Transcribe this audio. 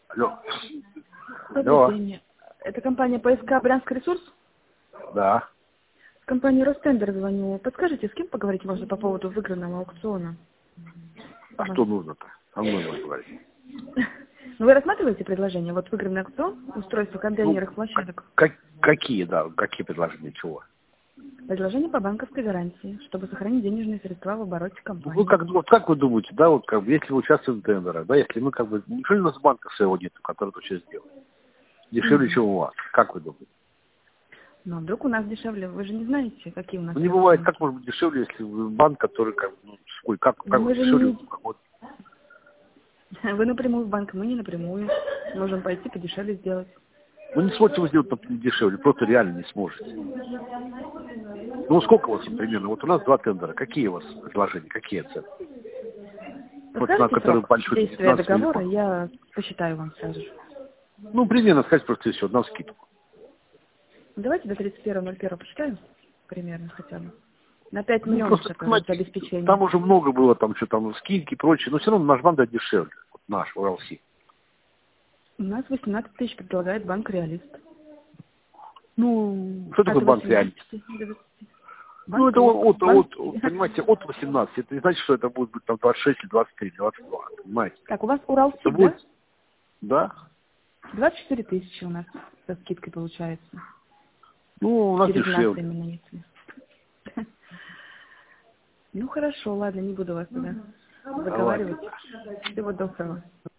Алло. Добрый день. Это компания ПСК «Брянский ресурс»? Да. С компании «Ростендер» звоню. Подскажите, с кем поговорить можно по поводу выигранного аукциона? А что нужно-то? Со мной можно говорить. Ну, вы рассматриваете предложение? Вот выигранный аукцион, устройство контейнерных площадок. Какие, да, какие предложения, чего? Предложение по банковской гарантии, чтобы сохранить денежные средства в обороте компании. Вы как вы думаете, да, вот как бы, если вы участвуете в тендерах, да, если мы как бы, ничего у нас банка своего нет, который это все сделает. Дешевле, чем у вас. Как вы думаете? Ну, а вдруг у нас дешевле? Вы же не знаете, какие у нас... Ну, не бывает, как может быть дешевле, если вы банк, который как, ну, как Мы же дешевле? не... Вы напрямую в банк, мы не напрямую. Можем пойти подешевле сделать. Вы не сможете его сделать дешевле, просто реально не сможете. Ну, сколько у вас примерно? Вот у нас 2 тендера. Какие у вас предложения, какие цены? Вот на Подскажите который срок большой действия 19 договора, миллионов. я посчитаю вам сразу же. Ну, примерно сказать просто все, на скидку. Давайте до 31.01 посчитаем, примерно хотя бы. На 5 Ну, миллионов просто, такое понимаете, обеспечение. там уже много было, там что там, скидки и прочее, но все равно наш банк дает дешевле. Вот наш, УРЛС. У нас 18 тысяч предлагает банк «Реалист». Ну, что такое От банк 18 реальность? до 20. Ну, Банк это РОК. понимаете, от 18. Это не значит, что это будет быть там 26, 23, 22. Понимаете? Так, у вас Это Уралсиб, будет, да? да? 24 тысячи у нас со скидкой получается. Ну, у нас Через нас дешевле. именно, если. Ну хорошо, ладно, не буду вас туда Давайте. заговаривать. Всего доброго.